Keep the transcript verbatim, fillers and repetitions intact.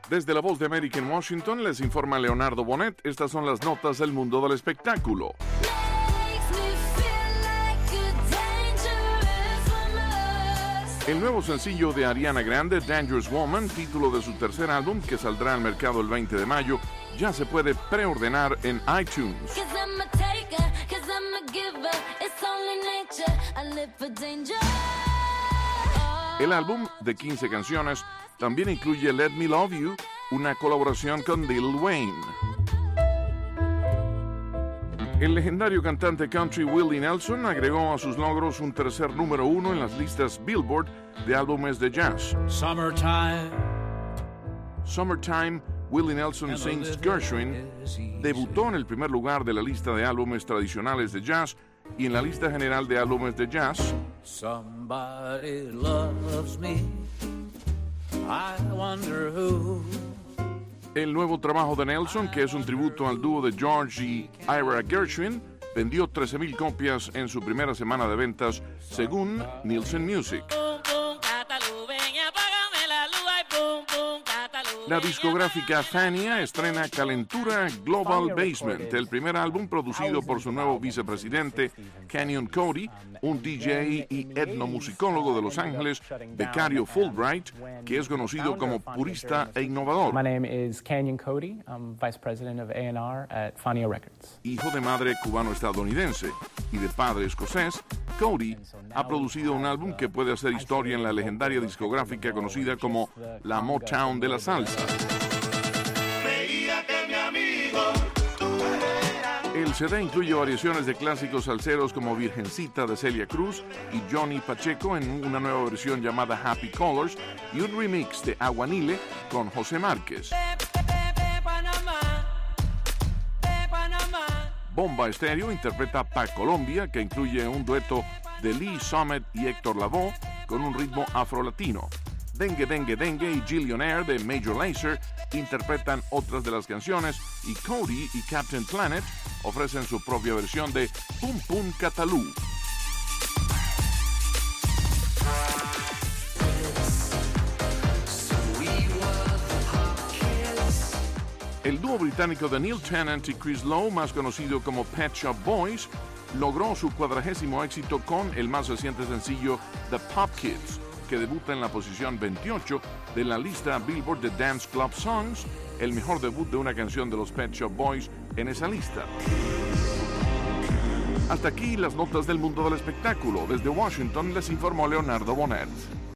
Desde la Voz de América en Washington les informa Leonardo Bonet. Estas son las notas del mundo del espectáculo. El nuevo sencillo de Ariana Grande, Dangerous Woman, título de su tercer álbum que saldrá al mercado el veinte de mayo, ya se puede preordenar en iTunes. El álbum, de quince canciones, también incluye Let Me Love You, una colaboración con Lil Wayne. El legendario cantante country Willie Nelson agregó a sus logros un tercer número uno en las listas Billboard de álbumes de jazz. Summertime. Summertime, Willie Nelson Sings Gershwin, debutó en el primer lugar de la lista de álbumes tradicionales de jazz y en la lista general de álbumes de jazz. Somebody loves me. I wonder who. El nuevo trabajo de Nelson, que es un tributo al dúo de George y Ira Gershwin, vendió trece mil copias en su primera semana de ventas, según Nielsen Music. La discográfica Fania estrena Calentura Global Basement, el primer álbum producido por su nuevo vicepresidente, Kenyon Cody, un D J y etnomusicólogo de Los Ángeles, becario Fulbright, que es conocido como purista e innovador. My name is Kenyon Cody. I'm Vice President of A and R at Fania Records. Hijo de madre cubano-estadounidense y de padre escocés, Cody ha producido un álbum que puede hacer historia en la legendaria discográfica conocida como la Motown de la salsa. El C D incluye variaciones de clásicos salseros como Virgencita de Celia Cruz y Johnny Pacheco en una nueva versión llamada Happy Colors y un remix de Aguanile con José Márquez. Bomba Estéreo interpreta Pa' Colombia, que incluye un dueto de Lee Summit y Héctor Lavoe con un ritmo afrolatino. Dengue Dengue Dengue y Gillionaire de Major Lazer interpretan otras de las canciones y Cody y Captain Planet ofrecen su propia versión de Pum Pum Catalú. El dúo británico de Neil Tennant y Chris Lowe, más conocido como Pet Shop Boys, logró su cuadragésimo éxito con el más reciente sencillo The Pop Kids, que debuta en la posición veintiocho de la lista Billboard de Dance Club Songs, el mejor debut de una canción de los Pet Shop Boys en esa lista. Hasta aquí las notas del mundo del espectáculo. Desde Washington les informó Leonardo Bonet.